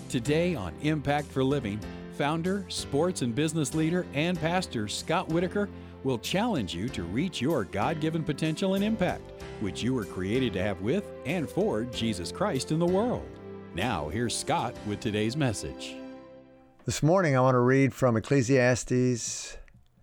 Today on Impact for Living, founder, sports and business leader, and pastor Scott Whitaker will challenge you to reach your God-given potential and impact, which you were created to have with and for Jesus Christ in the world. Now, here's Scott with today's message. This morning, I want to read from Ecclesiastes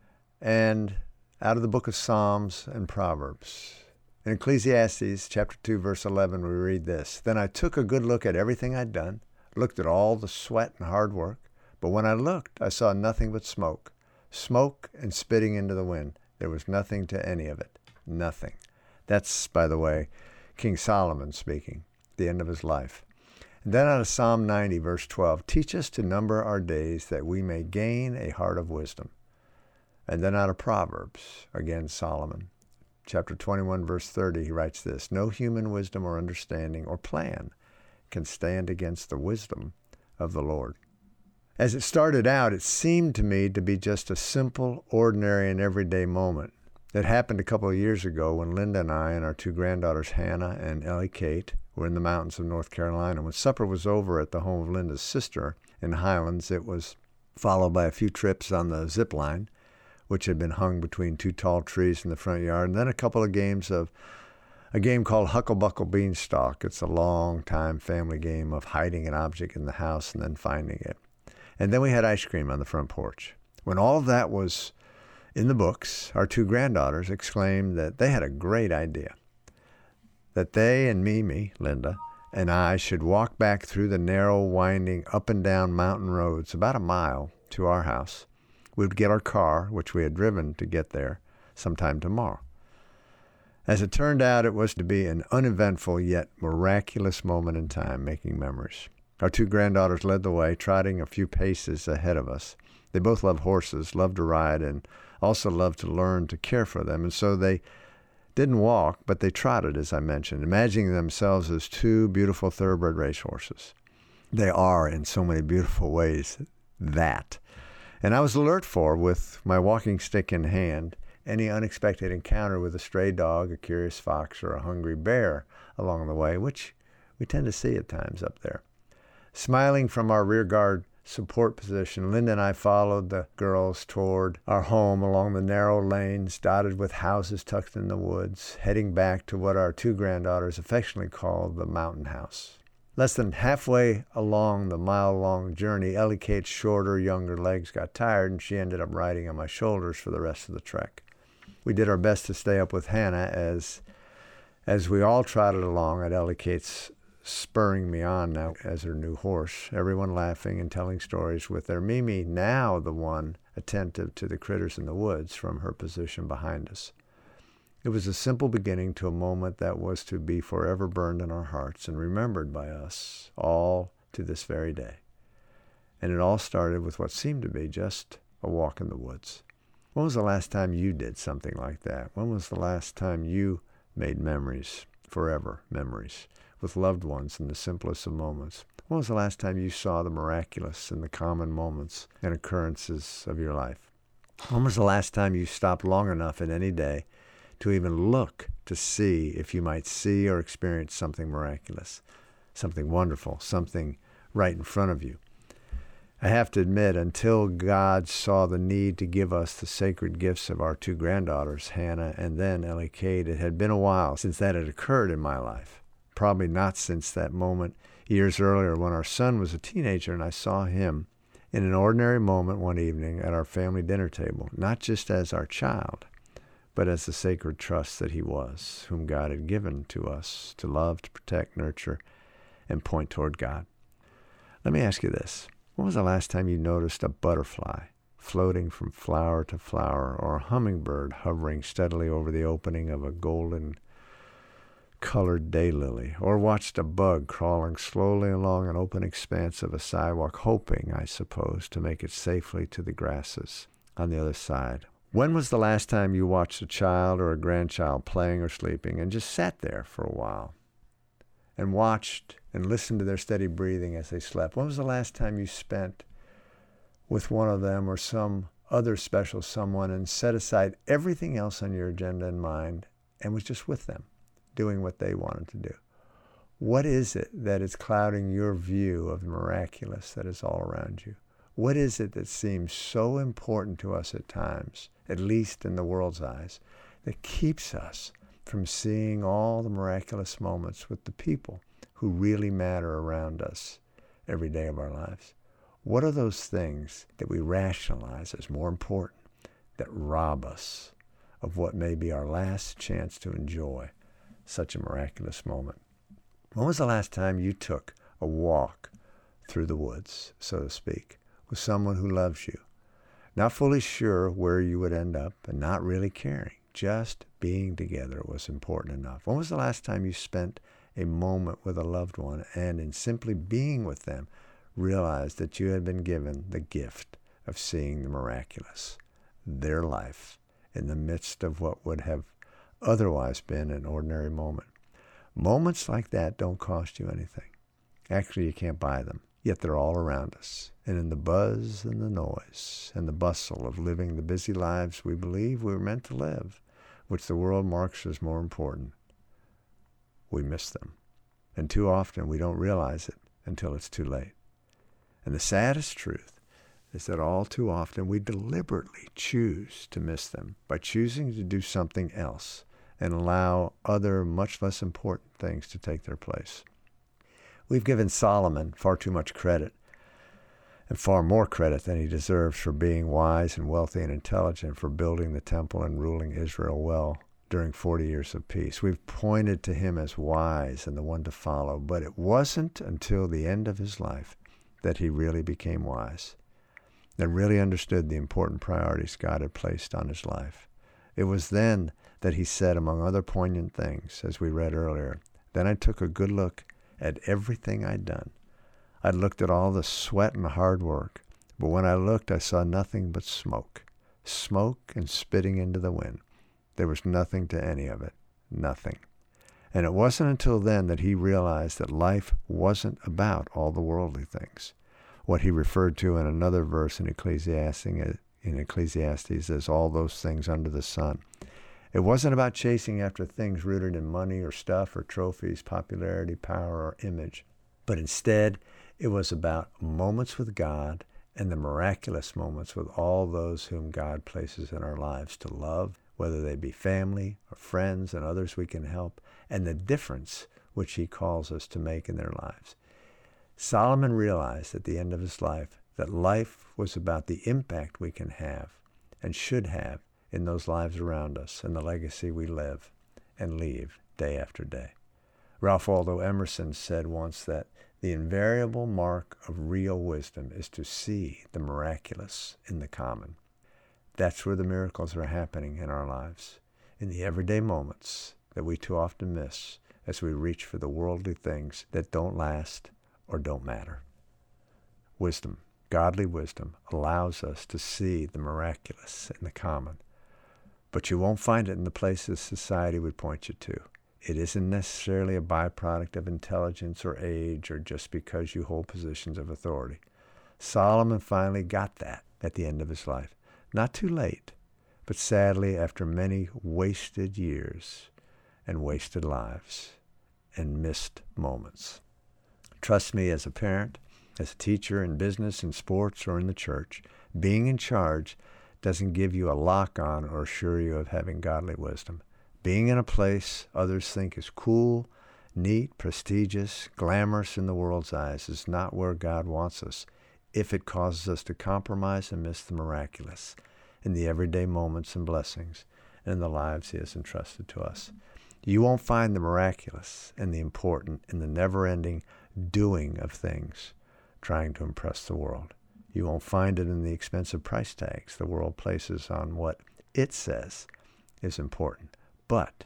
and out of the book of Psalms and Proverbs. In Ecclesiastes chapter 2, verse 11, we read this: "Then I took a good look at everything I'd done, looked at all the sweat and hard work, but when I looked, I saw nothing but smoke and spitting into the wind. There was nothing to any of it, nothing." That's, by the way, King Solomon speaking, the end of his life. And then out of Psalm 90, verse 12, "Teach us to number our days that we may gain a heart of wisdom." And then out of Proverbs, again Solomon, chapter 21, verse 30, he writes this: "No human wisdom or understanding or plan can stand against the wisdom of the Lord." As it started out, it seemed to me to be just a simple, ordinary, and everyday moment. It happened a couple of years ago when Linda and I and our two granddaughters, Hannah and Ellie Kate, were in the mountains of North Carolina. When supper was over at the home of Linda's sister in the Highlands, it was followed by a few trips on the zip line, which had been hung between two tall trees in the front yard, and then a couple of games of a game called Hucklebuckle Beanstalk. It's a long-time family game of hiding an object in the house and then finding it. And then we had ice cream on the front porch. When all of that was in the books, our two granddaughters exclaimed that they had a great idea, that they and Mimi, Linda, and I should walk back through the narrow, winding, up and down mountain roads about a mile to our house. We would get our car, which we had driven to get there, sometime tomorrow. As it turned out, it was to be an uneventful yet miraculous moment in time, making memories. Our two granddaughters led the way, trotting a few paces ahead of us. They both love horses, love to ride, and also love to learn to care for them. And so they didn't walk, but they trotted, as I mentioned, imagining themselves as two beautiful thoroughbred racehorses. They are, in so many beautiful ways, that. And I was alert for, with my walking stick in hand, any unexpected encounter with a stray dog, a curious fox, or a hungry bear along the way, which we tend to see at times up there. Smiling from our rear guard support position, Linda and I followed the girls toward our home along the narrow lanes dotted with houses tucked in the woods, heading back to what our two granddaughters affectionately called the mountain house. Less than halfway along the mile-long journey, Ellie Kate's shorter, younger legs got tired, and she ended up riding on my shoulders for the rest of the trek. We did our best to stay up with Hannah as we all trotted along at Ellie Kate's spurring me on now as her new horse, everyone laughing and telling stories, with their Mimi now the one attentive to the critters in the woods from her position behind us. It was a simple beginning to a moment that was to be forever burned in our hearts and remembered by us all to this very day. And it all started with what seemed to be just a walk in the woods. When was the last time you did something like that? When was the last time you made memories, forever memories, with loved ones in the simplest of moments? When was the last time you saw the miraculous in the common moments and occurrences of your life? When was the last time you stopped long enough in any day to even look to see if you might see or experience something miraculous, something wonderful, something right in front of you? I have to admit, until God saw the need to give us the sacred gifts of our two granddaughters, Hannah and then Ellie Kate, it had been a while since that had occurred in my life. Probably not since that moment years earlier when our son was a teenager and I saw him in an ordinary moment one evening at our family dinner table, not just as our child, but as the sacred trust that he was, whom God had given to us to love, to protect, nurture, and point toward God. Let me ask you this. When was the last time you noticed a butterfly floating from flower to flower, or a hummingbird hovering steadily over the opening of a golden-colored daylily, or watched a bug crawling slowly along an open expanse of a sidewalk, hoping, I suppose, to make it safely to the grasses on the other side? When was the last time you watched a child or a grandchild playing or sleeping and just sat there for a while and watched and listened to their steady breathing as they slept? When was the last time you spent with one of them or some other special someone and set aside everything else on your agenda and mind and was just with them, doing what they wanted to do? What is it that is clouding your view of the miraculous that is all around you? What is it that seems so important to us at times, at least in the world's eyes, that keeps us from seeing all the miraculous moments with the people who really matter around us every day of our lives? What are those things that we rationalize as more important that rob us of what may be our last chance to enjoy such a miraculous moment? When was the last time you took a walk through the woods, so to speak, with someone who loves you, not fully sure where you would end up and not really caring? Just being together was important enough. When was the last time you spent a moment with a loved one and in simply being with them realized that you had been given the gift of seeing the miraculous, their life, in the midst of what would have otherwise been an ordinary moment? Moments like that don't cost you anything. Actually, you can't buy them, yet they're all around us. And in the buzz and the noise and the bustle of living the busy lives we believe we were meant to live, which the world marks as more important, we miss them. And too often we don't realize it until it's too late. And the saddest truth is that all too often we deliberately choose to miss them by choosing to do something else and allow other much less important things to take their place. We've given Solomon far too much credit, and far more credit than he deserves, for being wise and wealthy and intelligent, for building the temple and ruling Israel well during 40 years of peace. We've pointed to him as wise and the one to follow, but it wasn't until the end of his life that he really became wise and really understood the important priorities God had placed on his life. It was then that he said, among other poignant things, as we read earlier, "Then I took a good look at everything I'd done. I'd looked at all the sweat and hard work, but when I looked, I saw nothing but smoke and spitting into the wind. There was nothing to any of it, nothing." And it wasn't until then that he realized that life wasn't about all the worldly things, what he referred to in another verse in Ecclesiastes as all those things under the sun. It wasn't about chasing after things rooted in money or stuff or trophies, popularity, power, or image, but instead it was about moments with God and the miraculous moments with all those whom God places in our lives to love, whether they be family or friends and others we can help, and the difference which he calls us to make in their lives. Solomon realized at the end of his life that life was about the impact we can have and should have in those lives around us and the legacy we live and leave day after day. Ralph Waldo Emerson said once that the invariable mark of real wisdom is to see the miraculous in the common. That's where the miracles are happening in our lives, in the everyday moments that we too often miss as we reach for the worldly things that don't last or don't matter. Wisdom, godly wisdom, allows us to see the miraculous in the common. But you won't find it in the places society would point you to. It isn't necessarily a byproduct of intelligence or age or just because you hold positions of authority. Solomon finally got that at the end of his life. Not too late, but sadly after many wasted years and wasted lives and missed moments. Trust me, as a parent, as a teacher in business, in sports, or in the church, being in charge doesn't give you a lock on or assure you of having godly wisdom. Being in a place others think is cool, neat, prestigious, glamorous in the world's eyes is not where God wants us if it causes us to compromise and miss the miraculous in the everyday moments and blessings and in the lives he has entrusted to us. You won't find the miraculous and the important in the never-ending doing of things, trying to impress the world. You won't find it in the expensive price tags the world places on what it says is important. But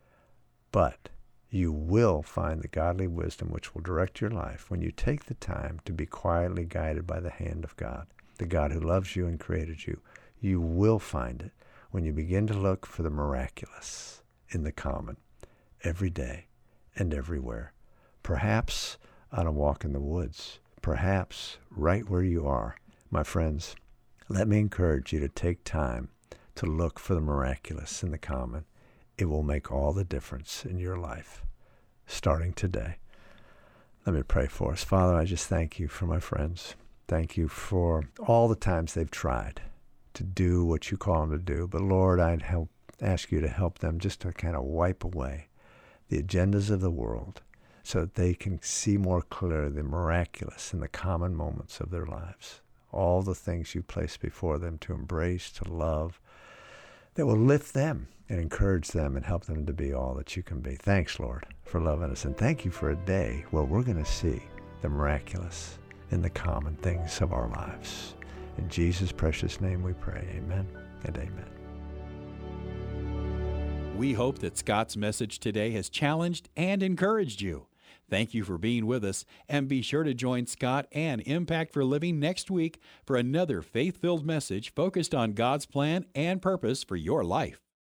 you will find the godly wisdom which will direct your life when you take the time to be quietly guided by the hand of God, the God who loves you and created you. You will find it when you begin to look for the miraculous in the common, every day and everywhere. Perhaps on a walk in the woods, perhaps right where you are. My friends, let me encourage you to take time to look for the miraculous in the common. It will make all the difference in your life, starting today. Let me pray for us. Father, I just thank you for my friends. Thank you for all the times they've tried to do what you call them to do. But Lord, I'd ask you to help them just to kind of wipe away the agendas of the world so that they can see more clearly the miraculous in the common moments of their lives. All the things you place before them to embrace, to love, that will lift them and encourage them and help them to be all that you can be. Thanks, Lord, for loving us. And thank you for a day where we're going to see the miraculous in the common things of our lives. In Jesus' precious name we pray. Amen and amen. We hope that Scott's message today has challenged and encouraged you. Thank you for being with us, and be sure to join Scott and Impact for Living next week for another faith-filled message focused on God's plan and purpose for your life.